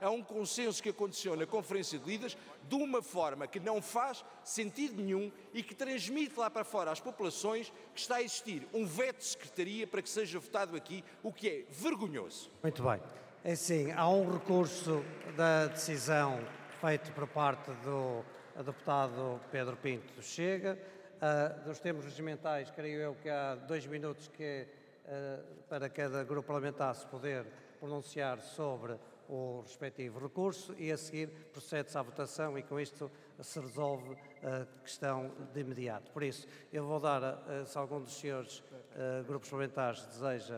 a um consenso que aconteceu na Conferência de Líderes de uma forma que não faz sentido nenhum e que transmite lá para fora às populações que está a existir um veto de secretaria para que seja votado aqui, o que é vergonhoso. Muito bem. É assim, há um recurso da decisão feito por parte do deputado Pedro Pinto do Chega. Dos termos regimentais, creio eu que há 2 minutos para cada grupo parlamentar se poder pronunciar sobre o respectivo recurso e a seguir procede-se à votação e com isto se resolve a questão de imediato. Por isso, eu vou dar, se algum dos senhores grupos parlamentares deseja...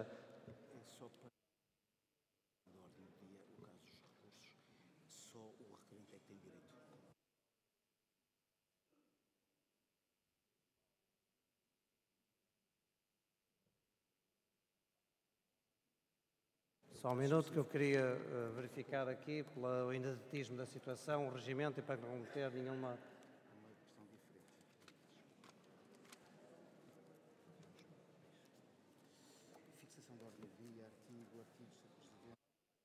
Só um minuto que eu queria verificar aqui, pelo ineditismo da situação, o regimento e para não ter nenhuma... Fixação da ordem do dia, artigos, Presidente.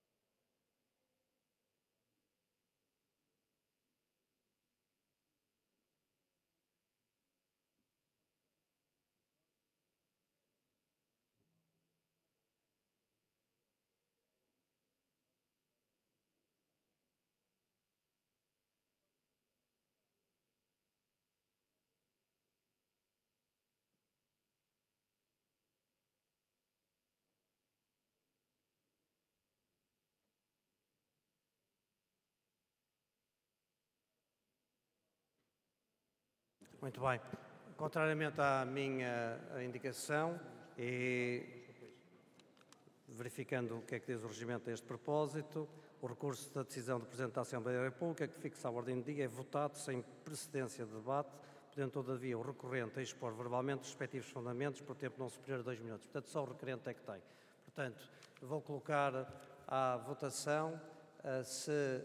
Muito bem. Contrariamente à minha indicação e verificando o que é que diz o regimento a este propósito, o recurso da decisão do Presidente da Assembleia da República que fixa a ordem do dia é votado sem precedência de debate, podendo todavia o recorrente expor verbalmente os respectivos fundamentos por tempo não superior a 2 minutos. Portanto, só o requerente é que tem. Portanto, vou colocar à votação se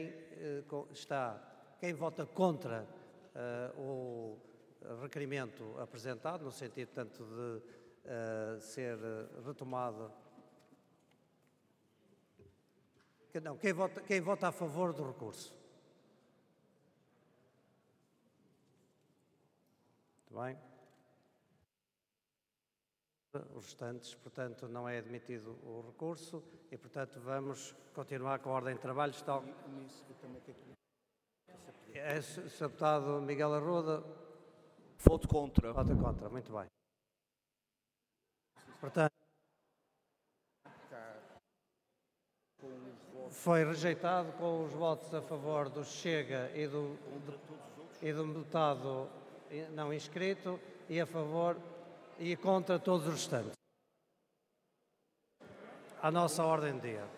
quem vota contra o requerimento apresentado, no sentido tanto de ser retomado. Não, quem vota a favor do recurso? Muito bem. Os restantes, portanto, não é admitido o recurso e, portanto, vamos continuar com a ordem de trabalho. Sr. Deputado Miguel Arruda. Voto contra. Vota contra, muito bem. Portanto, foi rejeitado com os votos a favor do Chega e do deputado não inscrito e a favor e contra todos os restantes. A nossa ordem de dia.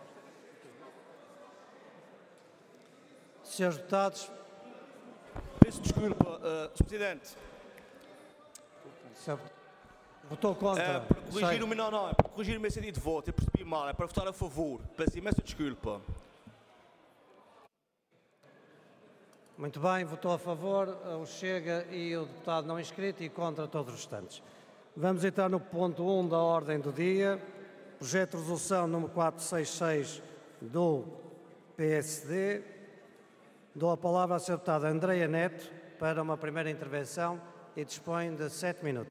Senhores deputados. Peço desculpa, Sr. Presidente. Votou contra. Para corrigir o meu, não, é para corrigir o meu sentido de voto. Eu percebi mal, é para votar a favor. Peço imensa desculpa. Muito bem, votou a favor o Chega e o deputado não inscrito e contra todos os restantes. Vamos entrar no ponto 1 da ordem do dia. Projeto de resolução número 466 do PSD. Dou a palavra à Sra. Deputada Andreia Neto para uma primeira intervenção e dispõe de 7 minutos.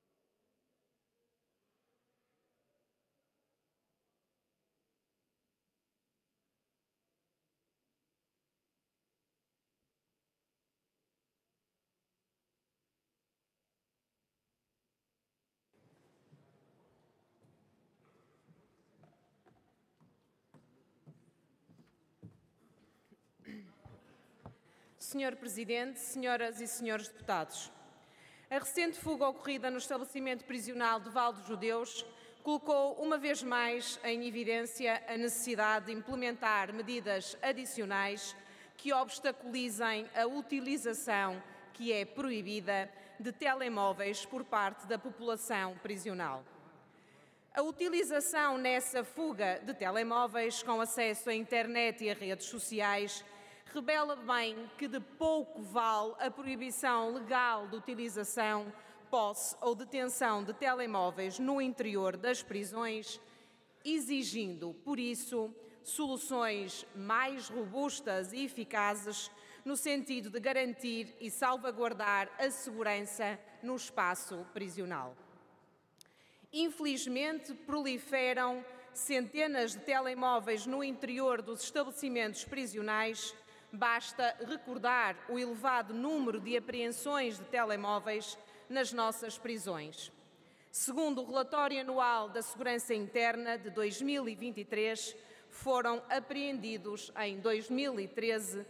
Senhor Presidente, senhoras e senhores deputados, a recente fuga ocorrida no estabelecimento prisional de Val dos Judeus colocou uma vez mais em evidência a necessidade de implementar medidas adicionais que obstaculizem a utilização, que é proibida, de telemóveis por parte da população prisional. A utilização nessa fuga de telemóveis com acesso à internet e a redes sociais revela bem que de pouco vale a proibição legal de utilização, posse ou detenção de telemóveis no interior das prisões, exigindo, por isso, soluções mais robustas e eficazes no sentido de garantir e salvaguardar a segurança no espaço prisional. Infelizmente, proliferam centenas de telemóveis no interior dos estabelecimentos prisionais. Basta recordar o elevado número de apreensões de telemóveis nas nossas prisões. Segundo o relatório anual da Segurança Interna de 2023, foram apreendidos em 2013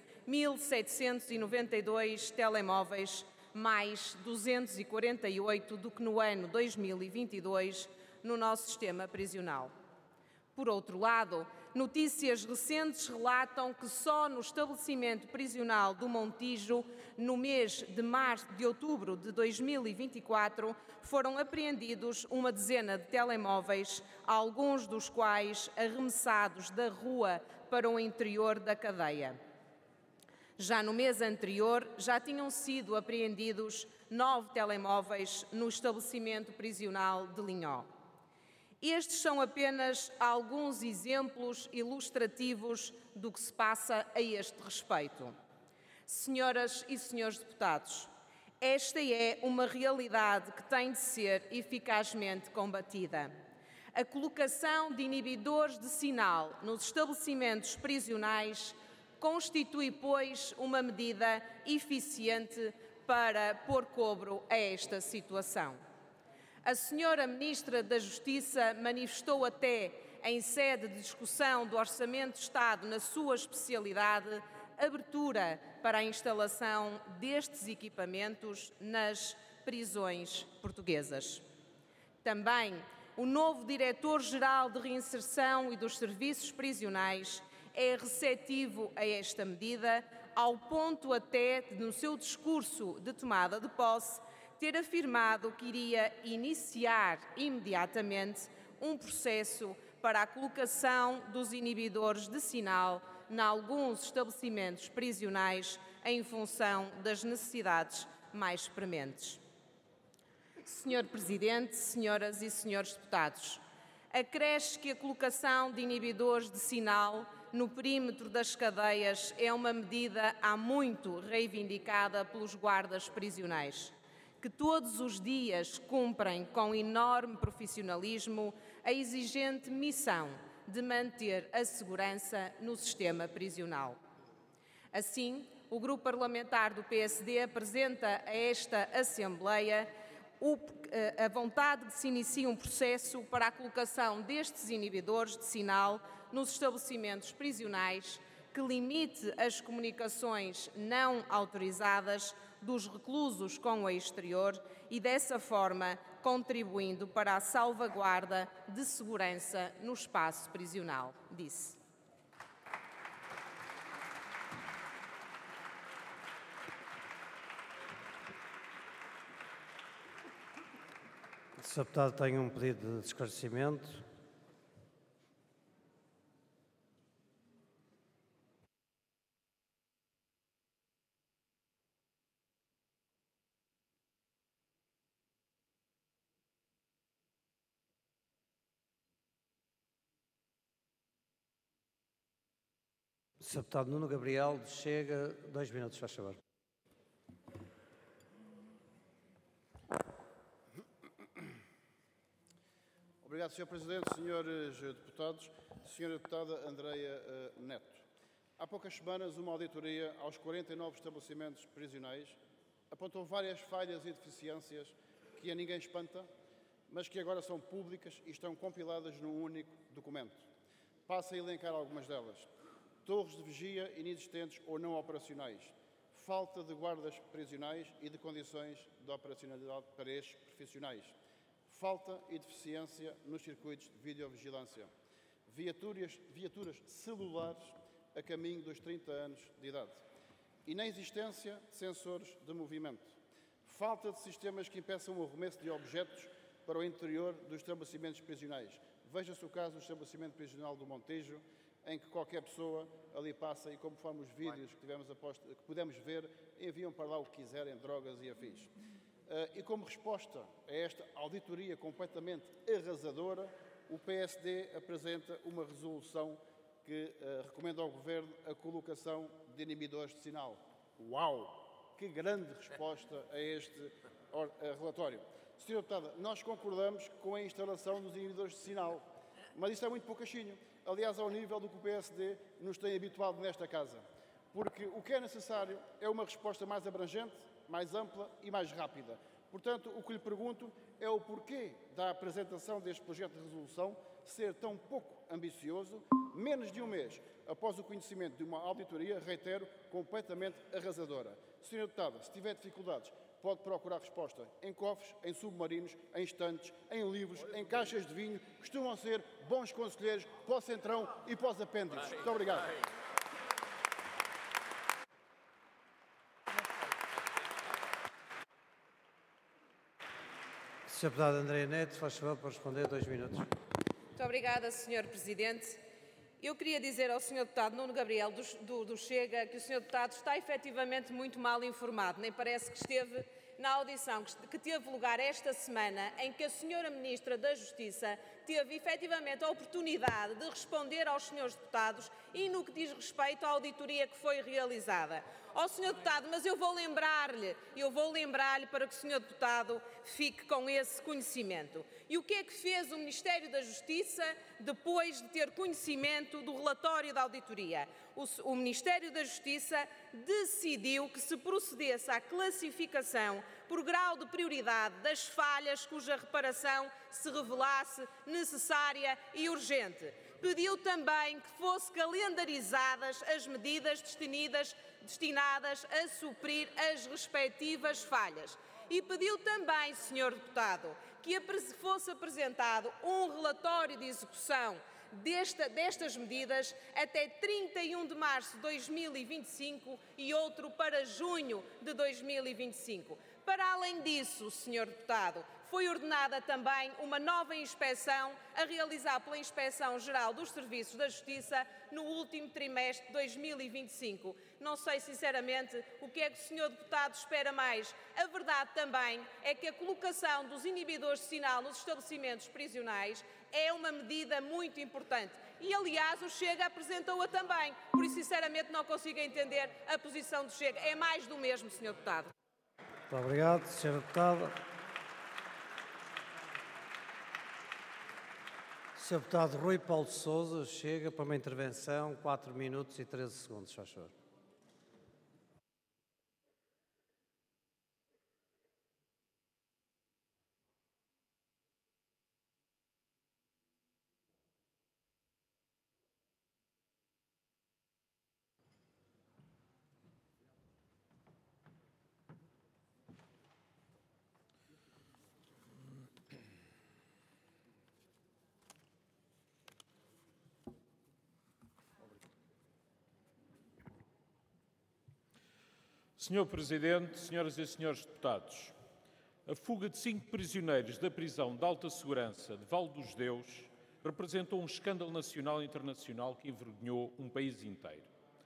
1.792 telemóveis, mais 248 do que no ano 2022 no nosso sistema prisional. Por outro lado, notícias recentes relatam que só no estabelecimento prisional do Montijo, no mês de outubro de 2024, foram apreendidos uma dezena de telemóveis, alguns dos quais arremessados da rua para o interior da cadeia. Já no mês anterior, já tinham sido apreendidos 9 telemóveis no estabelecimento prisional de Linhó. Estes são apenas alguns exemplos ilustrativos do que se passa a este respeito. Senhoras e senhores deputados, esta é uma realidade que tem de ser eficazmente combatida. A colocação de inibidores de sinal nos estabelecimentos prisionais constitui, pois, uma medida eficiente para pôr cobro a esta situação. A senhora Ministra da Justiça manifestou até, em sede de discussão do Orçamento de Estado na sua especialidade, abertura para a instalação destes equipamentos nas prisões portuguesas. Também o novo Diretor-Geral de Reinserção e dos Serviços Prisionais é receptivo a esta medida, ao ponto até de, no seu discurso de tomada de posse, ter afirmado que iria iniciar imediatamente um processo para a colocação dos inibidores de sinal em alguns estabelecimentos prisionais em função das necessidades mais prementes. Senhor Presidente, senhoras e senhores deputados, acresce que a colocação de inibidores de sinal no perímetro das cadeias é uma medida há muito reivindicada pelos guardas prisionais, que todos os dias cumprem com enorme profissionalismo a exigente missão de manter a segurança no sistema prisional. Assim, o Grupo Parlamentar do PSD apresenta a esta Assembleia a vontade de se inicie um processo para a colocação destes inibidores de sinal nos estabelecimentos prisionais, que limite as comunicações não autorizadas dos reclusos com o exterior e, dessa forma, contribuindo para a salvaguarda de segurança no espaço prisional, disse. O Sr. Deputado tem um pedido de esclarecimento. O Sr. Deputado Nuno Gabriel, Chega, 2 minutos, faz favor. Obrigado, Sr. Presidente, senhores deputados. Sra. Deputada Andreia Neto. Há poucas semanas, uma auditoria aos 49 estabelecimentos prisionais apontou várias falhas e deficiências que a ninguém espanta, mas que agora são públicas e estão compiladas num único documento. Passo a elencar algumas delas. Torres de vigia inexistentes ou não operacionais, falta de guardas prisionais e de condições de operacionalidade para estes profissionais, falta e deficiência nos circuitos de videovigilância, viaturas celulares a caminho dos 30 anos de idade, inexistência de sensores de movimento, falta de sistemas que impeçam o arremesso de objetos para o interior dos estabelecimentos prisionais. Veja-se o caso do estabelecimento prisional do Montijo, em que qualquer pessoa ali passa e, conforme os vídeos que pudemos ver, enviam para lá o que quiserem, drogas e afins. E como resposta a esta auditoria completamente arrasadora, o PSD apresenta uma resolução que recomenda ao Governo a colocação de inibidores de sinal. Uau! Que grande resposta a este relatório. Sra. Deputada, nós concordamos com a instalação dos inibidores de sinal, mas isso é muito pouquinho. Aliás, ao nível do que o PSD nos tem habituado nesta Casa. Porque o que é necessário é uma resposta mais abrangente, mais ampla e mais rápida. Portanto, o que lhe pergunto é o porquê da apresentação deste projeto de resolução ser tão pouco ambicioso, menos de um mês após o conhecimento de uma auditoria, reitero, completamente arrasadora. Sra. Deputada, se tiver dificuldades, pode procurar resposta em cofres, em submarinos, em estantes, em livros, em caixas de vinho. Costumam ser bons conselheiros para o Centrão e para os apêndices. Muito obrigado. Sra. Deputada Andreia Neto, faz favor para responder 2 minutos. Muito obrigada, Sr. Presidente. Eu queria dizer ao Sr. Deputado Nuno Gabriel do Chega que o Sr. Deputado está efetivamente muito mal informado. Nem parece que esteve na audição que teve lugar esta semana, em que a Sra. Ministra da Justiça teve efetivamente a oportunidade de responder aos senhores deputados e no que diz respeito à auditoria que foi realizada. Ó Sr. Deputado, mas eu vou lembrar-lhe para que o Sr. Deputado fique com esse conhecimento. E o que é que fez o Ministério da Justiça depois de ter conhecimento do relatório da auditoria? O Ministério da Justiça decidiu que se procedesse à classificação por grau de prioridade das falhas cuja reparação se revelasse necessária e urgente. Pediu também que fossem calendarizadas as medidas destinadas a suprir as respectivas falhas. E pediu também, Sr. Deputado, que fosse apresentado um relatório de execução destas medidas até 31 de março de 2025 e outro para junho de 2025. Para além disso, Sr. Deputado, foi ordenada também uma nova inspeção a realizar pela Inspeção-Geral dos Serviços da Justiça no último trimestre de 2025. Não sei, sinceramente, o que é que o Sr. Deputado espera mais. A verdade também é que a colocação dos inibidores de sinal nos estabelecimentos prisionais é uma medida muito importante. E, aliás, o Chega apresentou-a também. Por isso, sinceramente, não consigo entender a posição do Chega. É mais do mesmo, Sr. Deputado. Muito obrigado, Sra. Deputada. Sr. Deputado Rui Paulo de Sousa, Chega para uma intervenção, 4 minutos e 13 segundos, faz favor. Senhor Presidente, senhoras e senhores deputados, a fuga de 5 prisioneiros da prisão de alta segurança de Val dos Deus representou um escândalo nacional e internacional que envergonhou um país inteiro.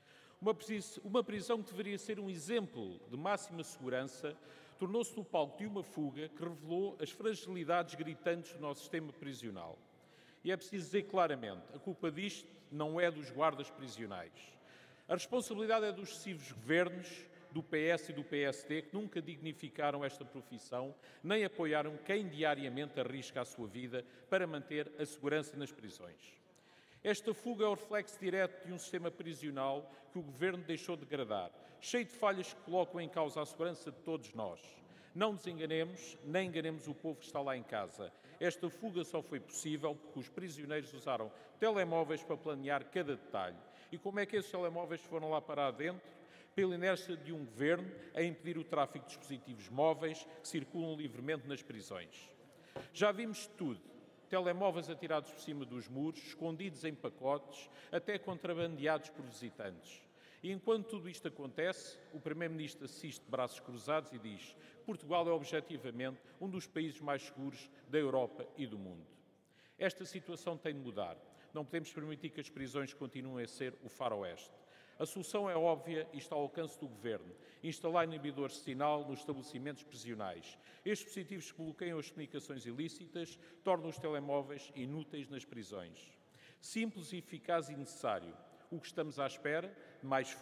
Uma prisão que deveria ser um exemplo de máxima segurança tornou-se no palco de uma fuga que revelou as fragilidades gritantes do nosso sistema prisional. E é preciso dizer claramente, a culpa disto não é dos guardas prisionais. A responsabilidade é dos sucessivos governos, do PS e do PSD, que nunca dignificaram esta profissão, nem apoiaram quem diariamente arrisca a sua vida para manter a segurança nas prisões. Esta fuga é o reflexo direto de um sistema prisional que o Governo deixou degradar, cheio de falhas que colocam em causa a segurança de todos nós. Não nos enganemos, nem enganemos o povo que está lá em casa. Esta fuga só foi possível porque os prisioneiros usaram telemóveis para planear cada detalhe. E como é que esses telemóveis foram lá parar dentro? Pela inércia de um governo a impedir o tráfico de dispositivos móveis que circulam livremente nas prisões. Já vimos tudo. Telemóveis atirados por cima dos muros, escondidos em pacotes, até contrabandeados por visitantes. E enquanto tudo isto acontece, o Primeiro-Ministro assiste de braços cruzados e diz: Portugal é objetivamente um dos países mais seguros da Europa e do mundo. Esta situação tem de mudar. Não podemos permitir que as prisões continuem a ser o faroeste. A solução é óbvia e está ao alcance do Governo. Instalar inibidores de sinal nos estabelecimentos prisionais. Estes dispositivos que bloqueiam as comunicações ilícitas tornam os telemóveis inúteis nas prisões. simples, eficaz e necessário. O que estamos à espera? Mais